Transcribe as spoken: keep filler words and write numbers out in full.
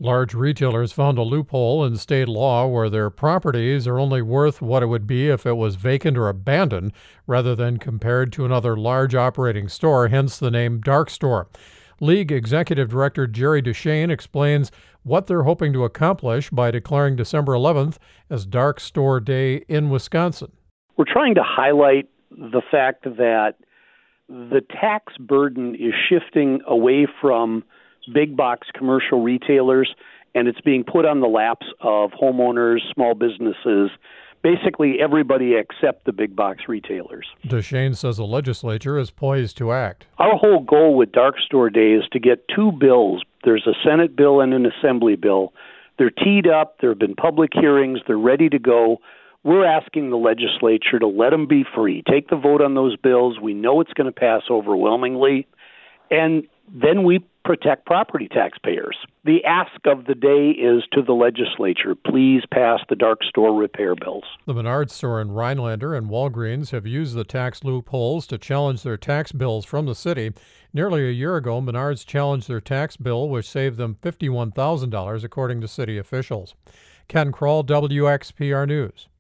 Large retailers found a loophole in state law where their properties are only worth what it would be if it was vacant or abandoned, rather than compared to another large operating store, hence the name dark store. League Executive Director Jerry Duchesne explains what they're hoping to accomplish by declaring December eleventh as Dark Store Day in Wisconsin. We're trying to highlight the fact that the tax burden is shifting away from big box commercial retailers, and it's being put on the laps of homeowners, small businesses, basically everybody except the big box retailers. Duchesne says the legislature is poised to act. Our whole goal with Dark Store Day is to get two bills. There's a Senate bill and an Assembly bill. They're teed up. There have been public hearings. They're ready to go. We're asking the legislature to let them be free. Take the vote on those bills. We know it's going to pass overwhelmingly. And then we protect property taxpayers. The ask of the day is to the legislature, please pass the dark store repair bills. The Menards store in Rhinelander and Walgreens have used the tax loopholes to challenge their tax bills from the city. Nearly a year ago, Menards challenged their tax bill, which saved them fifty-one thousand dollars, according to city officials. Ken Kroll, W X P R News.